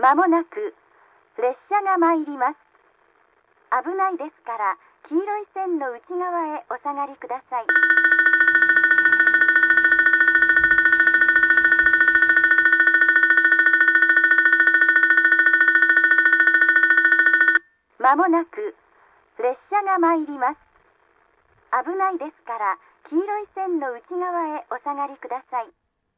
まもなく列車が参ります。危ないですから黄色い線の内側へお下がりください。まもなく列車が参ります。危ないですから黄色い線の内側へお下がりください。